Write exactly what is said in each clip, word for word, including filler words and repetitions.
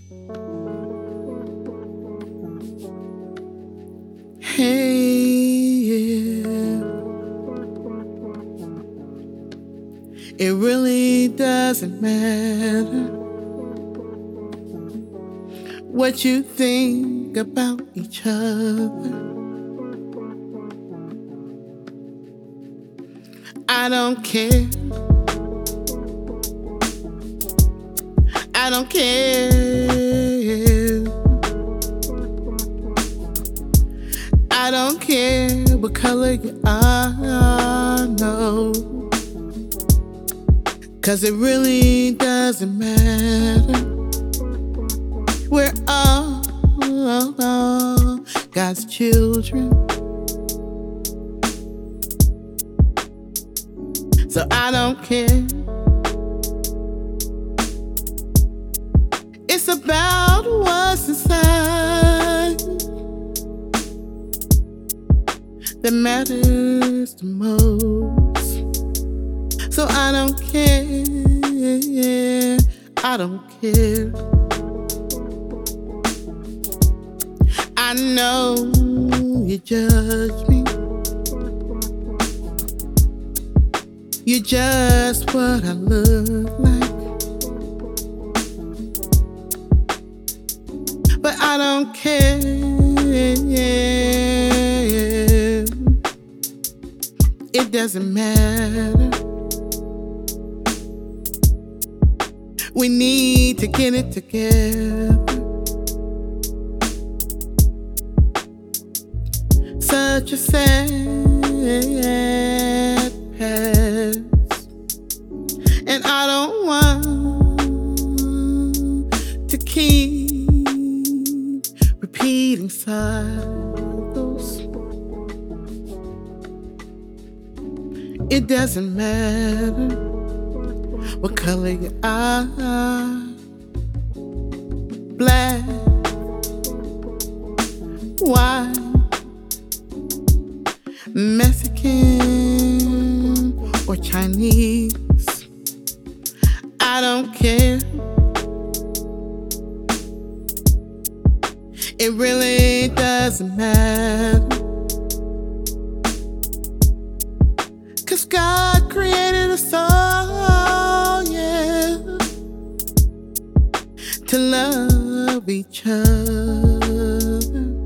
Hey, yeah. It really doesn't matter what you think about each other. I don't care. I don't care. I don't care what color you are, no. 'Cause it really doesn't matter. We're all, all God's children. So I don't care. It's about what's inside that matters the most. So I don't care. I don't care. I know you judge me. You're just what I look like. But I don't care. It doesn't matter. We need to get it together. Such a sad past, and I don't want to keep repeating cycles. It doesn't matter what color you are, black, white, Mexican or Chinese. I don't care. It really doesn't matter. 'Cause God created us all, yeah, to love each other.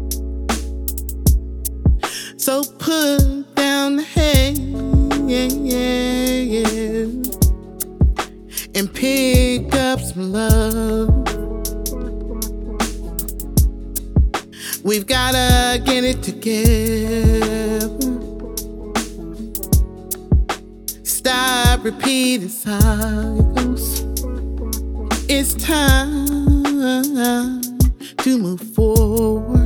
So put down the hate, yeah, yeah, yeah, and pick up some love. We've gotta get it together. Stop repeating cycles. It's time to move forward.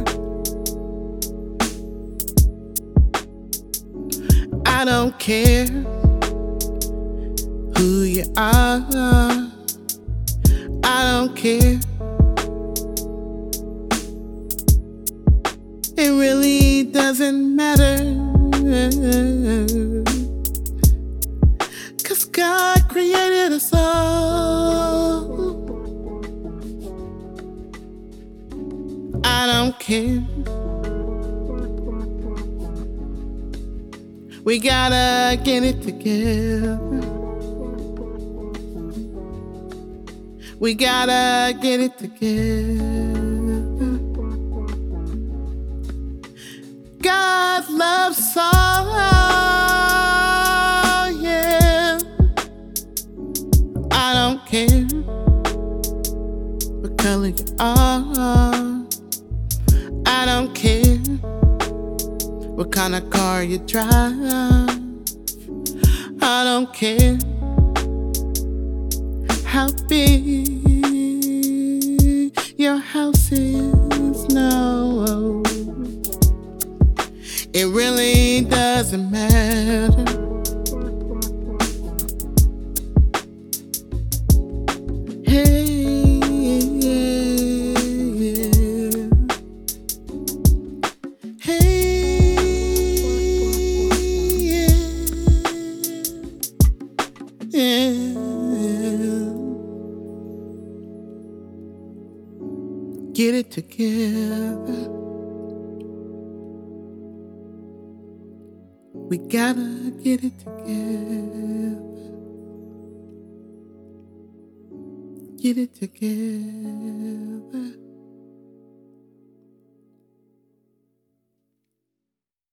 I don't care who you are. I don't care. It really doesn't matter. 'Cause God created us all. I don't care. We gotta get it together. We gotta get it together. God loves all, yeah. I don't care what color you are. I don't care what kind of car you drive. I don't care how big your house is, no. It really doesn't matter. Hey, yeah, yeah. Hey, yeah, yeah. Get it together. We gotta get it together. Get it together.